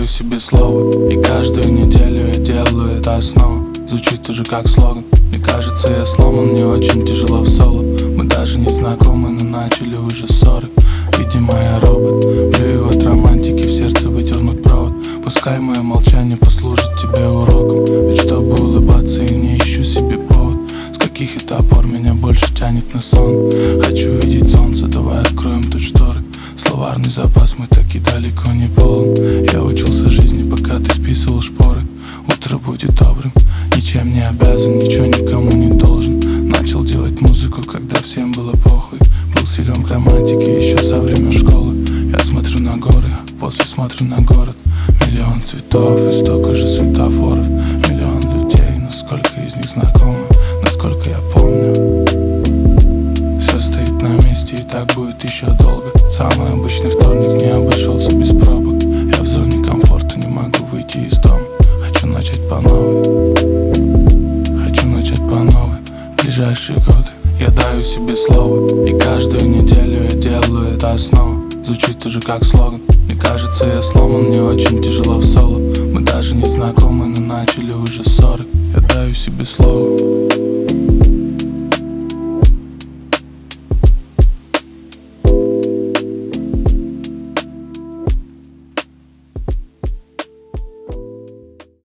даю себе слово, и каждую неделю я делаю это снова. Звучит уже как слоган. Мне кажется, я сломан, мне очень тяжело в соло. Мы даже не знакомы, но начали уже ссоры. Видимо, я робот, блюю от романтики, в сердце выдернуть провод. Пускай мое молчание послужит тебе уроком, ведь чтобы улыбаться я не ищу себе повод. С каких это пор меня больше тянет на сон? Хочу видеть солнце, давай откроем тут шторы. Словарный запас мой так и далеко не полон. Я учился жизни, пока ты списывал шпоры. Утро будет добрым, ничем не обязан, ничего никому не должен. Начал делать музыку, когда всем было похуй. Был силен к романтике еще со времен школы. Я смотрю на горы, а после смотрю на город. Миллион цветов и столько же светофоров. Миллион людей, но сколько из них знакомы, насколько я помню. Все стоит на месте и так будет еще долго. Самый обычный вторник не обошелся без пробок. Я в зоне комфорта, не могу выйти из дома. Хочу начать по новой. Хочу начать по новой. Ближайшие годы я даю себе слово, и каждую неделю я делаю это снова. Звучит уже как слоган. Мне кажется, я сломан, мне очень тяжело в соло. Мы даже не знакомы, но начали уже ссоры. Я даю себе слово.